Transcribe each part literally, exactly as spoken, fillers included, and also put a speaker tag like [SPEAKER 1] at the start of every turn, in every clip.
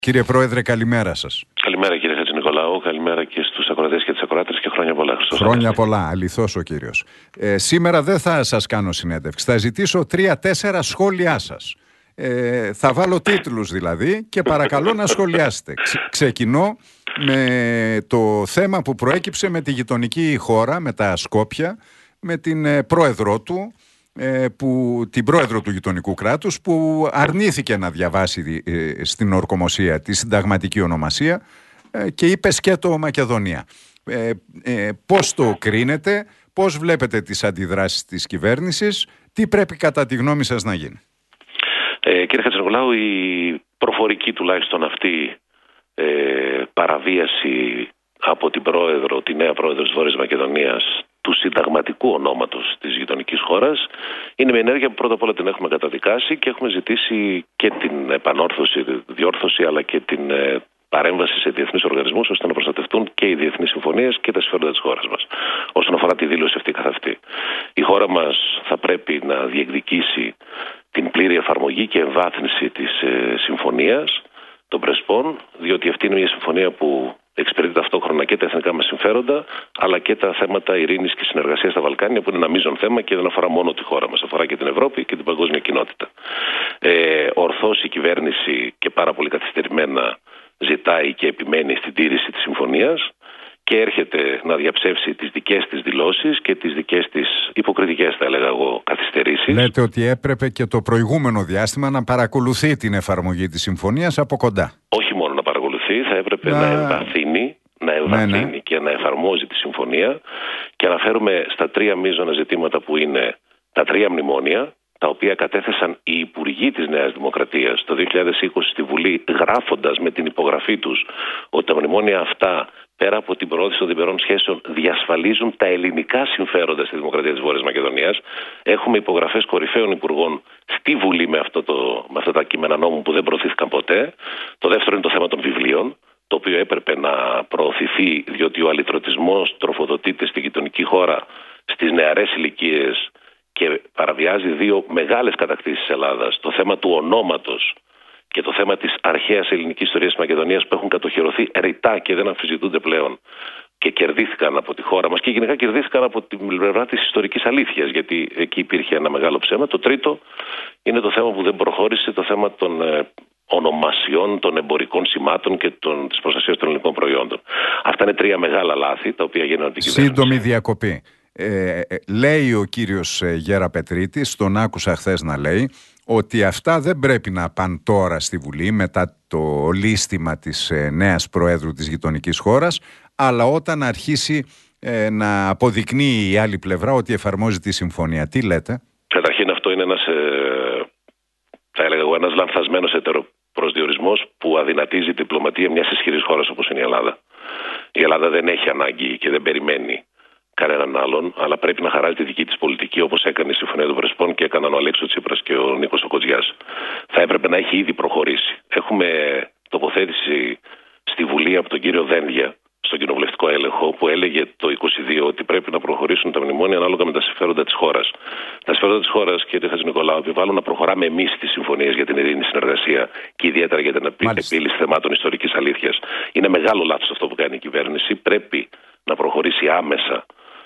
[SPEAKER 1] Κύριε Πρόεδρε, καλημέρα σας.
[SPEAKER 2] Καλημέρα κύριε Χατζηνικολάου, καλημέρα και στους ακροατές και τις ακροάτρες και χρόνια πολλά.
[SPEAKER 1] Χρόνια πολλά, αληθώς ο κύριος. Ε, σήμερα δεν θα σας κάνω συνέντευξη, θα ζητήσω τρία-τέσσερα σχόλιά σας. Ε, θα βάλω τίτλους δηλαδή και παρακαλώ να σχολιάσετε. Ξε, ξεκινώ με το θέμα που προέκυψε με τη γειτονική χώρα, με τα Σκόπια, με την ε, πρόεδρό του, που, την πρόεδρο του γειτονικού κράτους, που αρνήθηκε να διαβάσει ε, στην ορκομοσία τη συνταγματική ονομασία ε, και είπε σκέτο Μακεδονία. Ε, ε, πώς το κρίνετε, πώς βλέπετε τις αντιδράσεις της κυβέρνησης, τι πρέπει κατά τη γνώμη σας να γίνει?
[SPEAKER 2] Ε, κύριε Χατζηνικολάου, η προφορική τουλάχιστον αυτή ε, παραβίαση από την πρόεδρο, τη νέα πρόεδρο της Βόρειας Μακεδονίας, του συνταγματικού ονόματος της γειτονικής χώρας, είναι μια ενέργεια που πρώτα απ' όλα την έχουμε καταδικάσει και έχουμε ζητήσει και την επανόρθωση, διόρθωση, αλλά και την ε, παρέμβαση σε διεθνείς οργανισμούς, ώστε να προστατευτούν και οι διεθνείς συμφωνίες και τα συμφέροντα της χώρας μας. Όσον αφορά τη δήλωση αυτή καθ' αυτή, η χώρα μας θα πρέπει να διεκδικήσει την πλήρη εφαρμογή και εμβάθυνση της ε, συμφωνίας των Πρεσπών, διότι αυτή είναι μια συμφωνία που εξυπηρετεί ταυτόχρονα και τα εθνικά μας συμφέροντα, αλλά και τα θέματα ειρήνης και συνεργασίας στα Βαλκάνια, που είναι ένα μείζον θέμα και δεν αφορά μόνο τη χώρα μας, αφορά και την Ευρώπη και την παγκόσμια κοινότητα. Ε, ορθώς η κυβέρνηση και πάρα πολύ καθυστερημένα ζητάει και επιμένει στην τήρηση της συμφωνίας και έρχεται να διαψεύσει τις δικές της δηλώσεις και τις δικές της υποκριτικές, θα έλεγα εγώ, καθυστερήσεις.
[SPEAKER 1] Λέτε ότι έπρεπε και το προηγούμενο διάστημα να παρακολουθεί την εφαρμογή της συμφωνίας από κοντά.
[SPEAKER 2] Όχι μόνο να παρακολουθεί, θα έπρεπε να, να εμβαθύνει, να εμβαθύνει ναι, ναι. και να εφαρμόζει τη συμφωνία, και αναφέρουμε στα τρία μείζωνα ζητήματα που είναι τα τρία μνημόνια, τα οποία κατέθεσαν οι υπουργοί της Νέας Δημοκρατίας το δύο χιλιάδες είκοσι στη Βουλή, γράφοντας με την υπογραφή τους ότι τα μνημόνια αυτά, πέρα από την προώθηση των διμερών σχέσεων, διασφαλίζουν τα ελληνικά συμφέροντα στη Δημοκρατία της Βόρειας Μακεδονίας. Έχουμε υπογραφές κορυφαίων υπουργών στη Βουλή με, αυτό το, με αυτά τα κείμενα νόμου που δεν προωθήθηκαν ποτέ. Το δεύτερο είναι το θέμα των βιβλίων, το οποίο έπρεπε να προωθηθεί, διότι ο αλυτρωτισμός τροφοδοτείται στη γειτονική χώρα στις νεαρές ηλικίες και παραβιάζει δύο μεγάλες κατακτήσεις της Ελλάδας, το θέμα του ονόματος και το θέμα της αρχαίας ελληνικής ιστορίας της Μακεδονίας, που έχουν κατοχυρωθεί ρητά και δεν αμφισβητούνται πλέον και κερδίθηκαν από τη χώρα μας και γενικά κερδίθηκαν από την πλευρά της ιστορικής αλήθειας, γιατί εκεί υπήρχε ένα μεγάλο ψέμα. Το τρίτο είναι το θέμα που δεν προχώρησε, το θέμα των ε, ονομασιών, των εμπορικών σημάτων και των, της προστασίας των ελληνικών προϊόντων. Αυτά είναι τρία μεγάλα λάθη τα οποία γίνονται από την κυβέρνηση.
[SPEAKER 1] Σύντομη διακοπή. Ε, ε, λέει ο κύριος Γεραπετρίτης, τον άκουσα χθες να λέει, ότι αυτά δεν πρέπει να πάνε τώρα στη Βουλή μετά το λίστημα της ε, νέας Προέδρου της γειτονικής χώρας, αλλά όταν αρχίσει ε, να αποδεικνύει η άλλη πλευρά ότι εφαρμόζει τη συμφωνία. Τι λέτε?
[SPEAKER 2] Καταρχήν αυτό είναι ένας, ε, θα έλεγα εγώ, ένας λανθασμένος ετεροπροσδιορισμός που αδυνατίζει τη διπλωματία μιας ισχυρής χώρας όπως είναι η Ελλάδα. Η Ελλάδα δεν έχει ανάγκη και δεν περιμένει κανέναν άλλον, αλλά πρέπει να χαράζει τη δική της πολιτική, όπως έκανε η Συμφωνία των Πρεσπών και έκαναν ο Αλέξης Τσίπρας και ο Νίκος ο Κοτζιάς. Θα έπρεπε να έχει ήδη προχωρήσει. Έχουμε τοποθέτηση στη Βουλή από τον κύριο Δένδια, στον κοινοβουλευτικό έλεγχο, που έλεγε το είκοσι δύο ότι πρέπει να προχωρήσουν τα μνημόνια ανάλογα με τα συμφέροντα της χώρας. Τα συμφέροντα της χώρας, κύριε Χατζηνικολάου, επιβάλλουν να προχωράμε εμείς τις συμφωνίες για την ειρήνη συνεργασία και ιδιαίτερα για την επίλυση θεμάτων ιστορικής αλήθειας. Είναι μεγάλο λάθος αυτό που κάνει η κυβέρνηση. Πρέπει να προχωρήσει άμεσα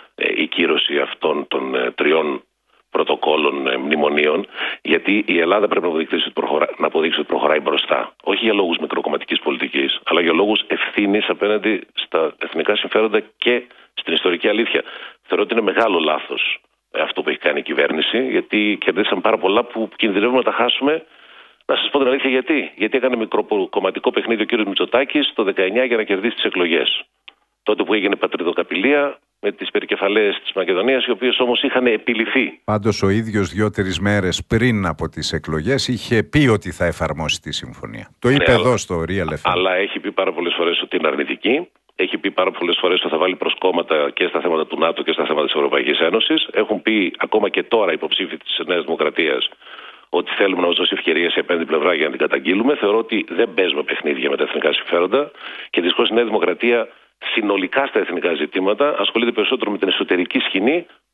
[SPEAKER 2] η κύρωση αυτών των ε, τριών πρωτοκόλων ε, μνημονίων, γιατί η Ελλάδα πρέπει να αποδείξει, ότι προχωρά, να αποδείξει ότι προχωράει μπροστά. Όχι για λόγους μικροκομματικής πολιτικής, αλλά για λόγους ευθύνης απέναντι στα εθνικά συμφέροντα και στην ιστορική αλήθεια. Θεωρώ ότι είναι μεγάλο λάθος ε, αυτό που έχει κάνει η κυβέρνηση, γιατί κερδίσαμε πάρα πολλά που κινδυνεύουμε να τα χάσουμε. Να σας πω την αλήθεια γιατί. Γιατί έκανε μικροκομματικό παιχνίδι ο κ. Μητσοτάκης το δεκαεννιά για να κερδίσει τις εκλογές. Τότε που έγινε πατριδοκαπηλεία με τις περικεφαλαίες της Μακεδονίας, οι οποίες όμως είχαν επιληθεί.
[SPEAKER 1] Πάντως ο ίδιος δύο-τρεις μέρες πριν από τις εκλογές είχε πει ότι θα εφαρμόσει τη συμφωνία. Το είπε ναι, εδώ αλλά, στο Real εφ εμ.
[SPEAKER 2] Αλλά έχει πει πάρα πολλές φορές ότι είναι αρνητική. Έχει πει πάρα πολλές φορές ότι θα βάλει προσκόμματα και στα θέματα του ΝΑΤΟ και στα θέματα της Ευρωπαϊκής Ένωσης. Έχουν πει ακόμα και τώρα υποψήφοι της Νέας Δημοκρατίας ότι θέλουμε να μας δώσει ευκαιρία σε απέναντι πλευρά για να την καταγγείλουμε. Θεωρώ ότι δεν παίζουμε παιχνίδια με τα εθνικά συμφέροντα και δυστυχώς η Νέα Δημοκρατία συνολικά στα εθνικά ζητήματα ασχολείται περισσότερο με την εσωτερική σκηνή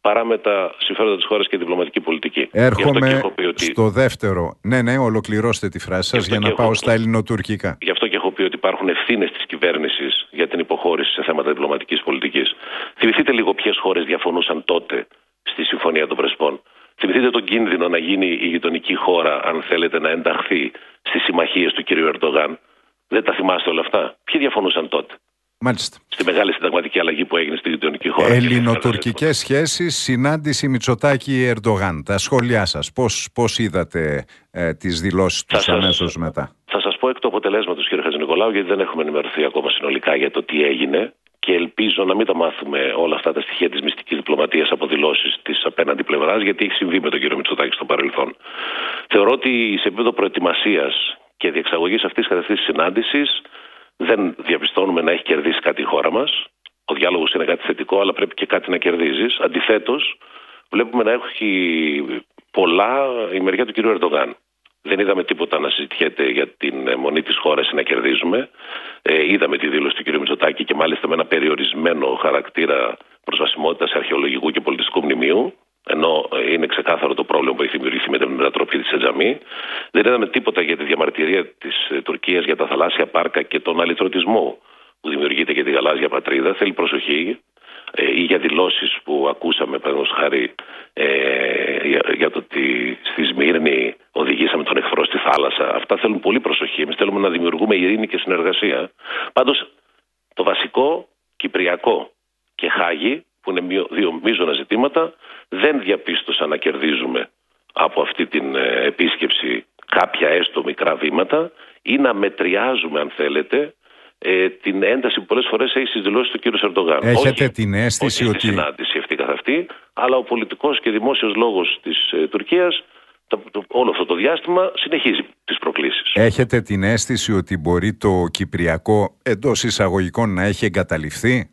[SPEAKER 2] παρά με τα συμφέροντα της χώρας και τη διπλωματική πολιτική.
[SPEAKER 1] Έρχομαι ότι... στο δεύτερο. Ναι, ναι, ολοκληρώστε τη φράση σας για να έχω... πάω στα ελληνοτουρκικά.
[SPEAKER 2] Γι' αυτό και έχω πει ότι υπάρχουν ευθύνες της κυβέρνησης για την υποχώρηση σε θέματα διπλωματικής πολιτικής. Θυμηθείτε λίγο ποιες χώρες διαφωνούσαν τότε στη Συμφωνία των Πρεσπών. Θυμηθείτε τον κίνδυνο να γίνει η γειτονική χώρα, αν θέλετε, να ενταχθεί στις συμμαχίες του κ. Ερντογάν. Δεν τα θυμάστε όλα αυτά? Ποιοι διαφωνούσαν τότε?
[SPEAKER 1] Μάλιστα.
[SPEAKER 2] Στη μεγάλη συνταγματική αλλαγή που έγινε στη γειτονική χώρα.
[SPEAKER 1] Ελληνοτουρκικές σχέσεις, συνάντηση Μητσοτάκη-Ερντογάν. Τα σχόλιά σας, πώς, πώς είδατε ε, τις δηλώσεις τους αμέσως μετά?
[SPEAKER 2] Θα σας πω εκ του αποτελέσματος, κύριε Χατζηνικολάου, γιατί δεν έχουμε ενημερωθεί ακόμα συνολικά για το τι έγινε και ελπίζω να μην τα μάθουμε όλα αυτά τα στοιχεία της μυστικής διπλωματίας από δηλώσεις της απέναντι πλευράς, γιατί έχει συμβεί με τον κύριο Μητσοτάκη στο παρελθόν. Θεωρώ ότι σε επίπεδο προετοιμασίας και διεξαγωγής αυτής καθ' αυτής της συνάντησης δεν διαπιστώνουμε να έχει κερδίσει κάτι η χώρα μας. Ο διάλογος είναι κάτι θετικό, αλλά πρέπει και κάτι να κερδίζεις. Αντιθέτως, βλέπουμε να έχει πολλά η μεριά του κ. Ερντογάν. Δεν είδαμε τίποτα να συζητιέται για την μονή της χώρας ή να κερδίζουμε. Ε, είδαμε τη δήλωση του κ. Μητσοτάκη και μάλιστα με ένα περιορισμένο χαρακτήρα προσβασιμότητας αρχαιολογικού και πολιτιστικού μνημείου. Ενώ είναι ξεκάθαρο το πρόβλημα που έχει δημιουργηθεί με την μετατροπή της Ετζαμί. Δεν είδαμε τίποτα για τη διαμαρτυρία της Τουρκίας για τα θαλάσσια πάρκα και τον αλυτρωτισμό που δημιουργείται για τη γαλάζια πατρίδα. Θέλει προσοχή. Ε, ή για δηλώσεις που ακούσαμε, παραδείγματος χάρη, ε, για, για το ότι στη Σμύρνη οδηγήσαμε τον εχθρό στη θάλασσα. Αυτά θέλουν πολύ προσοχή. Εμείς θέλουμε να δημιουργούμε ειρήνη και συνεργασία. Πάντως, το βασικό, Κυπριακό και Χάγη, που είναι δύο μείζωνα ζητήματα, δεν διαπίστωσα να κερδίζουμε από αυτή την ε, επίσκεψη κάποια έστω μικρά βήματα ή να μετριάζουμε, αν θέλετε, ε, την ένταση που πολλές φορές έχει στις δηλώσεις του κ. Ερντογάν.
[SPEAKER 1] Έχετε
[SPEAKER 2] όχι,
[SPEAKER 1] την αίσθηση
[SPEAKER 2] όχι
[SPEAKER 1] ότι...
[SPEAKER 2] στη συνάντηση αυτή καθ' αυτή, αλλά ο πολιτικός και δημόσιος λόγος της ε, Τουρκίας το, το, όλο αυτό το διάστημα συνεχίζει τις προκλήσεις.
[SPEAKER 1] Έχετε την αίσθηση ότι μπορεί το Κυπριακό εντός εισαγωγικών να έχει εγκαταλειφθεί?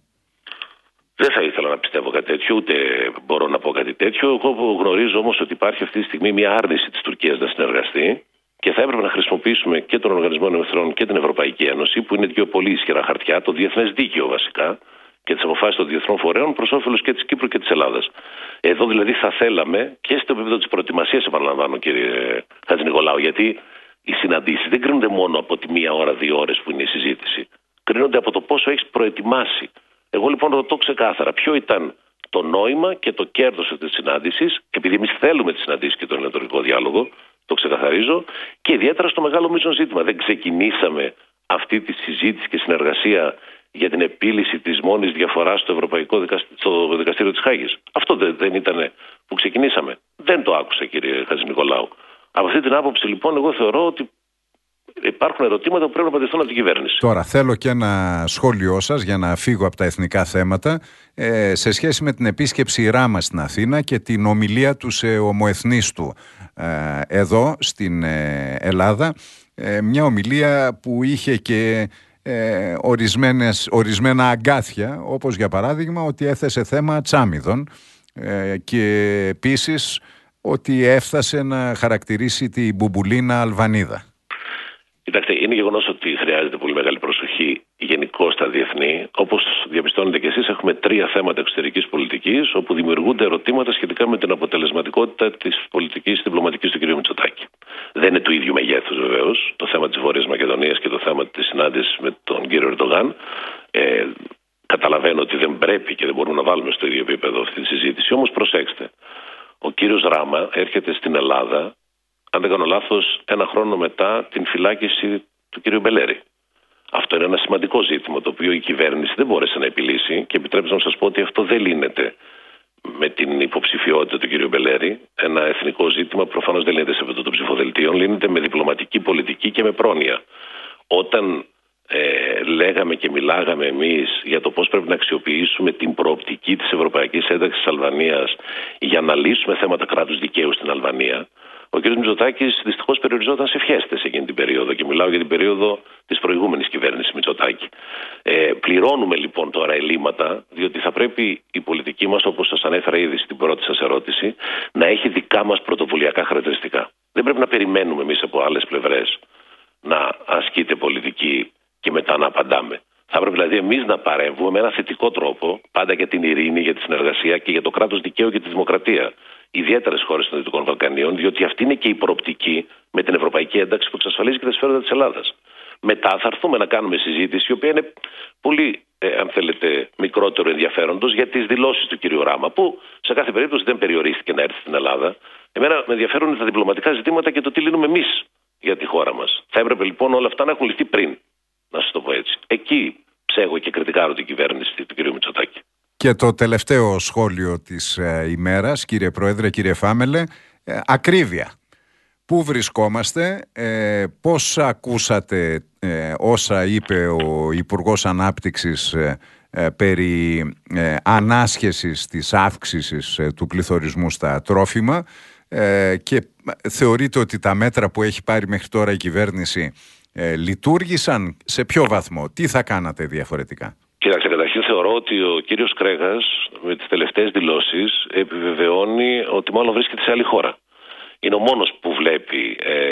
[SPEAKER 2] Δεν θα ήθελα να πιστεύω κάτι τέτοιο, ούτε μπορώ να πω κάτι τέτοιο. Εγώ γνωρίζω όμως ότι υπάρχει αυτή τη στιγμή μια άρνηση της Τουρκίας να συνεργαστεί και θα έπρεπε να χρησιμοποιήσουμε και τον Οργανισμό Εθνών και την Ευρωπαϊκή Ένωση, που είναι δύο πολύ ισχυρά χαρτιά, το διεθνές δίκαιο βασικά και τις αποφάσεις των διεθνών φορέων προς όφελος και της Κύπρου και της Ελλάδας. Εδώ δηλαδή θα θέλαμε και στο επίπεδο της προετοιμασίας, επαναλαμβάνω κύριε Χατζηνικολάου, γιατί οι συναντήσεις δεν κρίνονται μόνο από τη μία ώρα, δύο ώρες που είναι η συζήτηση. Κρίνονται από το πόσο έχεις προετοιμάσει. Εγώ λοιπόν ρωτώ ξεκάθαρα ποιο ήταν το νόημα και το κέρδος αυτής της συνάντησης, επειδή εμείς θέλουμε τη συναντήση και τον ελληνοτουρκικό διάλογο, το ξεκαθαρίζω, και ιδιαίτερα στο μεγάλο μείζον ζήτημα. Δεν ξεκινήσαμε αυτή τη συζήτηση και συνεργασία για την επίλυση της μόνης διαφοράς στο Ευρωπαϊκό Δικαστήριο, στο Δικαστήριο της Χάγης. Αυτό δεν, δεν ήταν που ξεκινήσαμε. Δεν το άκουσα, κύριε Χατζηνικολάου. Από αυτή την άποψη λοιπόν εγώ θεωρώ ότι υπάρχουν ερωτήματα που πρέπει να απαντηθούν από την κυβέρνηση.
[SPEAKER 1] Τώρα θέλω και ένα σχόλιο σας για να φύγω από τα εθνικά θέματα ε, σε σχέση με την επίσκεψη Ράμα στην Αθήνα και την ομιλία του σε ομοεθνείς του ε, εδώ στην ε, Ελλάδα, ε, μια ομιλία που είχε και ε, ορισμένες, ορισμένα αγκάθια, όπως για παράδειγμα ότι έθεσε θέμα τσάμιδων ε, και επίσης ότι έφτασε να χαρακτηρίσει την Μπουμπουλίνα Αλβανίδα.
[SPEAKER 2] Κοιτάξτε, είναι γεγονός ότι χρειάζεται πολύ μεγάλη προσοχή γενικώς στα διεθνή. Όπως διαπιστώνετε και εσείς, έχουμε τρία θέματα εξωτερικής πολιτικής, όπου δημιουργούνται ερωτήματα σχετικά με την αποτελεσματικότητα της πολιτικής διπλωματικής του κ. Μητσοτάκη. Δεν είναι του ίδιου μεγέθους βεβαίως το θέμα της Βόρειας Μακεδονίας και το θέμα της συνάντησης με τον κ. Ερντογάν. Ε, καταλαβαίνω ότι δεν πρέπει και δεν μπορούμε να βάλουμε στο ίδιο επίπεδο αυτή τη συζήτηση. Όμως προσέξτε, ο κύριος Ράμα έρχεται στην Ελλάδα, αν δεν κάνω λάθος, ένα χρόνο μετά την φυλάκιση του κ. Μπελέρη. Αυτό είναι ένα σημαντικό ζήτημα το οποίο η κυβέρνηση δεν μπόρεσε να επιλύσει και επιτρέψτε να σας πω ότι αυτό δεν λύνεται με την υποψηφιότητα του κ. Μπελέρη. Ένα εθνικό ζήτημα προφανώς δεν λύνεται σε αυτό το ψηφοδελτίο, λύνεται με διπλωματική πολιτική και με πρόνοια. Όταν ε, λέγαμε και μιλάγαμε εμείς για το πώς πρέπει να αξιοποιήσουμε την προοπτική της ευρωπαϊκής ένταξης της Αλβανίας για να λύσουμε θέματα κράτους δικαίου στην Αλβανία, ο κ. Μητσοτάκης δυστυχώς περιοριζόταν σε φιέστες εκείνη την περίοδο και μιλάω για την περίοδο της προηγούμενης κυβέρνησης Μητσοτάκη. Ε, πληρώνουμε λοιπόν τώρα ελλείμματα, διότι θα πρέπει η πολιτική μας, όπως σας ανέφερα ήδη στην πρώτη σας ερώτηση, να έχει δικά μας πρωτοβουλιακά χαρακτηριστικά. Δεν πρέπει να περιμένουμε εμείς από άλλες πλευρές να ασκείται πολιτική και μετά να απαντάμε. Θα πρέπει δηλαδή εμείς να παρέμβουμε με ένα θετικό τρόπο, πάντα για την ειρήνη, για τη συνεργασία και για το κράτος δικαίου και τη δημοκρατία. Ιδιαίτερες χώρες των Δυτικών Βαλκανίων, διότι αυτή είναι και η προοπτική με την ευρωπαϊκή ένταξη που εξασφαλίζει και τα συμφέροντα της Ελλάδας. Μετά θα έρθουμε να κάνουμε συζήτηση, η οποία είναι πολύ, ε, αν θέλετε, μικρότερο ενδιαφέροντος για τις δηλώσεις του κ. Ράμα, που σε κάθε περίπτωση δεν περιορίστηκε να έρθει στην Ελλάδα. Εμένα με ενδιαφέρουν τα διπλωματικά ζητήματα και το τι λύνουμε εμείς για τη χώρα μας. Θα έπρεπε λοιπόν όλα αυτά να έχουν λυθεί πριν, να σας το πω έτσι. Εκεί ψέγω και κριτικάρω την κυβέρνηση του κ. Μητσοτάκη.
[SPEAKER 1] Και το τελευταίο σχόλιο της ε, ημέρας, κύριε Πρόεδρε, κύριε Φάμελε, ε, ακρίβεια. Πού βρισκόμαστε, ε, πώς ακούσατε ε, όσα είπε ο Υπουργός Ανάπτυξης ε, ε, περί ε, ανάσχεσης της αύξησης ε, του πληθωρισμού στα τρόφιμα ε, και θεωρείτε ότι τα μέτρα που έχει πάρει μέχρι τώρα η κυβέρνηση ε, λειτουργήσαν, σε ποιο βαθμό, τι θα κάνατε διαφορετικά?
[SPEAKER 2] Κοιτάξτε, καταρχήν θεωρώ ότι ο κύριος Κρέγας με τις τελευταίες δηλώσεις επιβεβαιώνει ότι μάλλον βρίσκεται σε άλλη χώρα. Είναι ο μόνος που βλέπει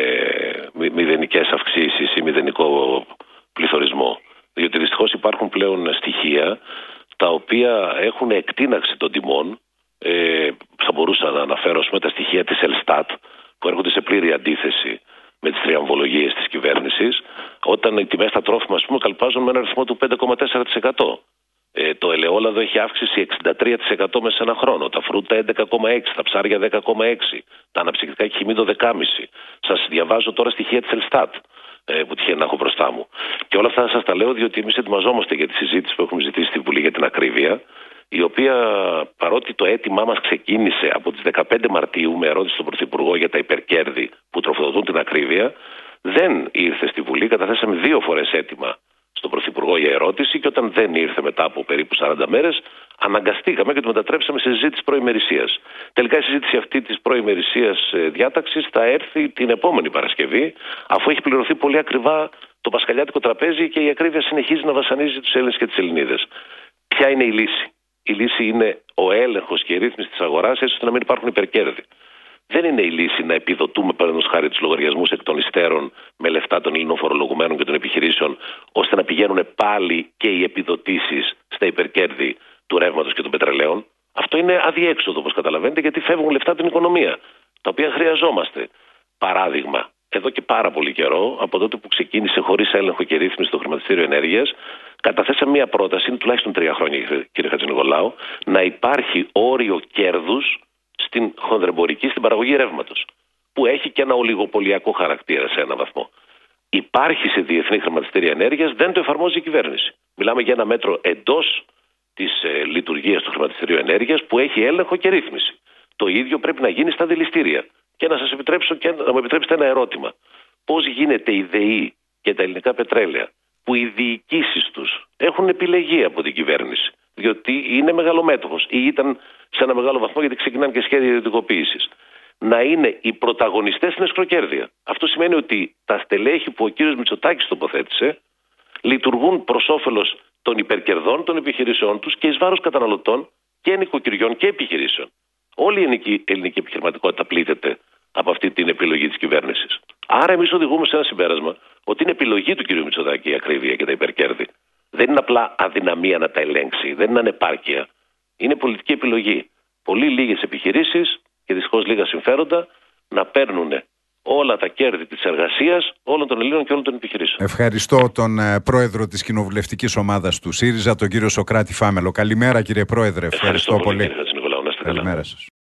[SPEAKER 2] ε, μηδενικές αυξήσεις ή μηδενικό πληθωρισμό. Διότι δυστυχώς υπάρχουν πλέον στοιχεία τα οποία έχουν εκτείναξη των τιμών. Ε, θα μπορούσα να αναφέρω πούμε, τα στοιχεία της Ελστάτ που έρχονται σε πλήρη αντίθεση με τις τριαμβολογίες της κυβέρνησης, όταν οι τιμές στα τρόφιμα, ας πούμε, καλπάζουν με ένα αριθμό του πέντε κόμμα τέσσερα τοις εκατό. Ε, το ελαιόλαδο έχει αύξηση εξήντα τρία τοις εκατό μέσα σε ένα χρόνο. Τα φρούτα έντεκα κόμμα έξι τοις εκατό, τα ψάρια δέκα κόμμα έξι τοις εκατό, τα αναψυκτικά και χυμή δώδεκα κόμμα πέντε τοις εκατό. Σας διαβάζω τώρα στοιχεία της Ελστάτ ε, που τυχαίνει να έχω μπροστά μου. Και όλα αυτά σας τα λέω διότι εμείς ετοιμαζόμαστε για τη συζήτηση που έχουμε ζητήσει στη Βουλή για την ακρίβεια, η οποία παρότι το αίτημά μας ξεκίνησε από τις δεκαπέντε Μαρτίου με ερώτηση στον Πρωθυπουργό για τα υπερκέρδη που τροφοδοτούν την ακρίβεια, δεν ήρθε στη Βουλή. Καταθέσαμε δύο φορές αίτημα στον Πρωθυπουργό για ερώτηση και όταν δεν ήρθε μετά από περίπου σαράντα μέρες, αναγκαστήκαμε και το μετατρέψαμε σε συζήτηση προημερησίας. Τελικά η συζήτηση αυτή της προημερησίας διάταξης θα έρθει την επόμενη Παρασκευή, αφού έχει πληρωθεί πολύ ακριβά το πασχαλιάτικο τραπέζι και η ακρίβεια συνεχίζει να βασανίζει τους Έλληνες και τις Ελληνίδες. Ποια είναι η λύση? Η λύση είναι ο έλεγχος και η ρύθμιση της αγοράς, έτσι ώστε να μην υπάρχουν υπερκέρδη. Δεν είναι η λύση να επιδοτούμε, παραδείγματος χάρη, τους λογαριασμούς εκ των υστέρων με λεφτά των Ελλήνων φορολογουμένων και των επιχειρήσεων, ώστε να πηγαίνουν πάλι και οι επιδοτήσεις στα υπερκέρδη του ρεύματος και των πετρελαίων. Αυτό είναι αδιέξοδο, όπως καταλαβαίνετε, γιατί φεύγουν λεφτά από την οικονομία, τα οποία χρειαζόμαστε. Παράδειγμα, εδώ και πάρα πολύ καιρό, από τότε που ξεκίνησε χωρίς έλεγχο και ρύθμιση το χρηματιστήριο ενέργειας, καταθέσαμε μια πρόταση, είναι τουλάχιστον τρία χρόνια, κύριε Χατζηνικολάου, να υπάρχει όριο κέρδους στην χονδρεμπορική, στην παραγωγή ρεύματος, που έχει και ένα ολιγοπολιακό χαρακτήρα σε ένα βαθμό. Υπάρχει σε διεθνή χρηματιστήρια ενέργειας, δεν το εφαρμόζει η κυβέρνηση. Μιλάμε για ένα μέτρο εντός της ε, λειτουργίας του χρηματιστηρίου ενέργειας που έχει έλεγχο και ρύθμιση. Το ίδιο πρέπει να γίνει στα δηληστήρια. Και να σας επιτρέψω και να μου επιτρέψετε ένα ερώτημα. Πώς γίνεται η ΔΕΗ και τα ελληνικά πετρέλαια, που οι διοικήσεις τους έχουν επιλεγεί από την κυβέρνηση, διότι είναι μεγαλομέτωχος ή ήταν σε ένα μεγάλο βαθμό, γιατί ξεκινάνε και σχέδια ιδιωτικοποίησης, να είναι οι πρωταγωνιστές στην εσχροκέρδεια. Αυτό σημαίνει ότι τα στελέχη που ο κύριος Μητσοτάκης τοποθέτησε λειτουργούν προς όφελος των υπερκερδών των επιχειρήσεών τους και εις βάρος καταναλωτών και νοικοκυριών και επιχειρήσεων. Όλη η ελληνική, ελληνική επιχειρηματικότητα πλήττεται από αυτή την επιλογή της κυβέρνησης. Άρα, εμείς οδηγούμε σε ένα συμπέρασμα ότι είναι επιλογή του κ. Μητσοτάκη η ακρίβεια και τα υπερκέρδη. Δεν είναι απλά αδυναμία να τα ελέγξει, δεν είναι ανεπάρκεια. Είναι πολιτική επιλογή. Πολύ λίγες επιχειρήσεις και δυστυχώς λίγα συμφέροντα να παίρνουν όλα τα κέρδη της εργασίας όλων των Ελλήνων και όλων των επιχειρήσεων.
[SPEAKER 1] Ευχαριστώ τον ε, πρόεδρο της κοινοβουλευτικής ομάδας του ΣΥΡΙΖΑ, τον κύριο Σωκράτη Φάμελο. Καλημέρα, κύριε Πρόεδρε. Ευχαριστώ, Ευχαριστώ πολύ.
[SPEAKER 2] πολύ. Κύριε Χατζηνικολάου, να είστε καλά.
[SPEAKER 1] Καλημέρα σας.